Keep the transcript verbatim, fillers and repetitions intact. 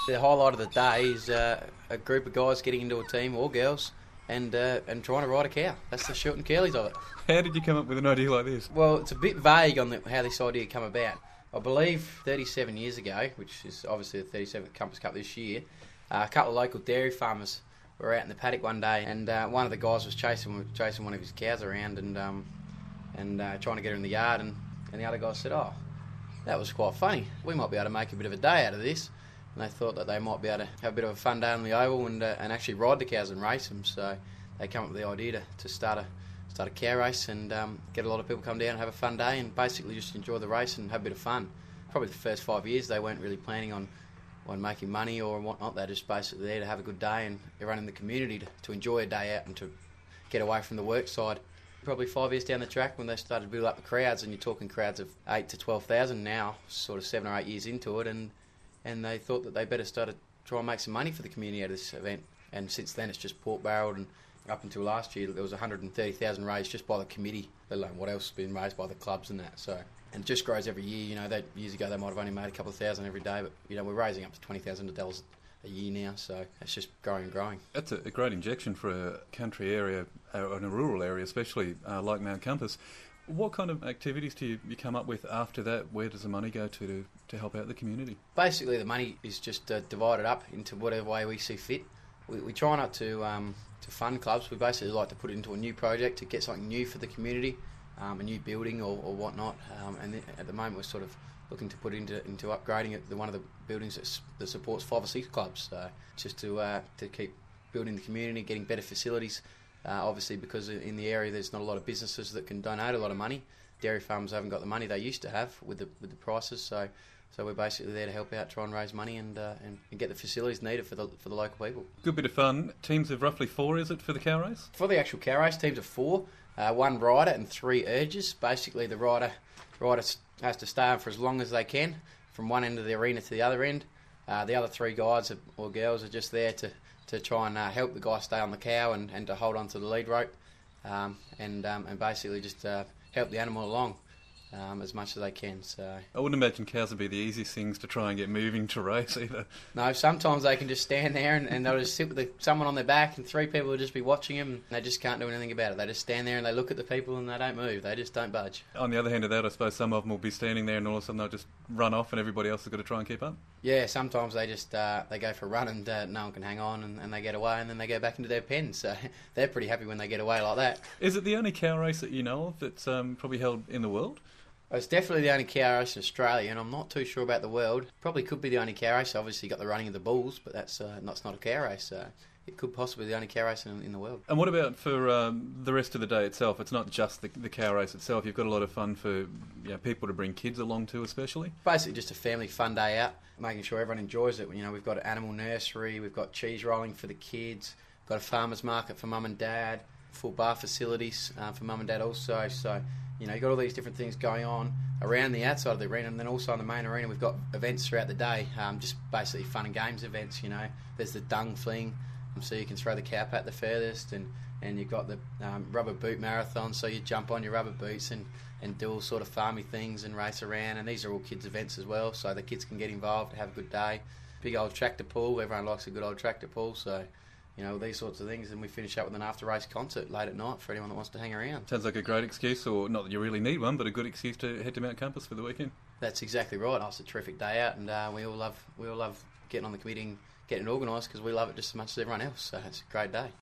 The highlight of the day is uh, a group of guys getting into a team, or girls, and uh, and trying to ride a cow. That's the short and curlies of it. How did you come up with an idea like this? Well, it's a bit vague on the, how this idea came about. I believe thirty-seven years ago, which is obviously the thirty-seventh Compass Cup this year, uh, a couple of local dairy farmers were out in the paddock one day, and uh, one of the guys was chasing chasing one of his cows around and um, and uh, trying to get her in the yard, and, and the other guy said, "Oh, that was quite funny. We might be able to make a bit of a day out of this." And they thought that they might be able to have a bit of a fun day on the oval and uh, and actually ride the cows and race them. So they come up with the idea to, to start a start a cow race and um, get a lot of people come down and have a fun day and basically just enjoy the race and have a bit of fun. Probably the first five years they weren't really planning on, on making money or whatnot. They're just basically there to have a good day and everyone in the community to, to enjoy a day out and to get away from the work side. Probably five years down the track when they started to build up the crowds, and you're talking crowds of eight to twelve thousand now, sort of seven or eight years into it, and and they thought that they better start to try and make some money for the community out of this event. And since then it's just pork-barreled, and up until last year there was one hundred thirty thousand raised just by the committee, let alone what else has been raised by the clubs and that. So, and it just grows every year. You know, that years ago they might have only made a couple of thousand every day, but you know we're raising up to twenty thousand dollars a year now, so it's just growing and growing. That's a, a great injection for a country area, or in a rural area especially, uh, like Mount Compass. What kind of activities do you, you come up with after that? Where does the money go to to, to help out the community? Basically, the money is just uh, divided up into whatever way we see fit. We, we try not to um, to fund clubs. We basically like to put it into a new project to get something new for the community, um, a new building or, or whatnot. Um, and th- at the moment, we're sort of looking to put into into upgrading it, the one of the buildings that, that supports five or six clubs. So just to uh, to keep building the community, getting better facilities. Uh, obviously, because in the area there's not a lot of businesses that can donate a lot of money. Dairy farms haven't got the money they used to have with the with the prices. So, so we're basically there to help out, try and raise money and uh, and, and get the facilities needed for the for the local people. Good bit of fun. Teams of roughly four, is it, for the cow race? For the actual cow race, teams of four, uh, one rider and three urges. Basically, the rider rider has to stay on for as long as they can from one end of the arena to the other end. Uh, the other three guys or girls are just there to. to try and uh, help the guy stay on the cow and, and to hold on to the lead rope um, and um, and basically just uh, help the animal along um, as much as they can. So I wouldn't imagine cows would be the easiest things to try and get moving to race either. No, sometimes they can just stand there and, and they'll just sit with the, someone on their back and three people will just be watching them and they just can't do anything about it. They just stand there and they look at the people and they don't move. They just don't budge. On the other hand of that, I suppose some of them will be standing there and all of a sudden they'll just run off and everybody else has got to try and keep up. Yeah, sometimes they just uh, they go for a run and uh, no one can hang on and, and they get away and then they go back into their pen. So they're pretty happy when they get away like that. Is it the only cow race that you know of that's um, probably held in the world? It's definitely the only cow race in Australia, and I'm not too sure about the world. Probably could be the only cow race. Obviously, got the running of the bulls, but that's uh, that's not a cow race. So it could possibly be the only cow race in, in the world. And what about for um, the rest of the day itself? It's not just the, the cow race itself. You've got a lot of fun for you know, people to bring kids along to, especially. Basically, just a family fun day out, making sure everyone enjoys it. You know, we've got an animal nursery, we've got cheese rolling for the kids, we've got a farmers market for mum and dad, full bar facilities uh, for mum and dad also. So. You know, you've got all these different things going on around the outside of the arena, and then also in the main arena we've got events throughout the day, um, just basically fun and games events, you know. There's the dung fling, so you can throw the cow pat the furthest, and, and you've got the um, rubber boot marathon, so you jump on your rubber boots and, and do all sort of farmy things and race around, and these are all kids' events as well, so the kids can get involved, have a good day. Big old tractor pull, everyone likes a good old tractor pull, so... You know, these sorts of things, and we finish up with an after-race concert late at night for anyone that wants to hang around. Sounds like a great excuse, or not that you really need one, but a good excuse to head to Mount Compass for the weekend. That's exactly right. It's a terrific day out, and uh, we all love we all love getting on the committee and getting it organised because we love it just as much as everyone else. So it's a great day.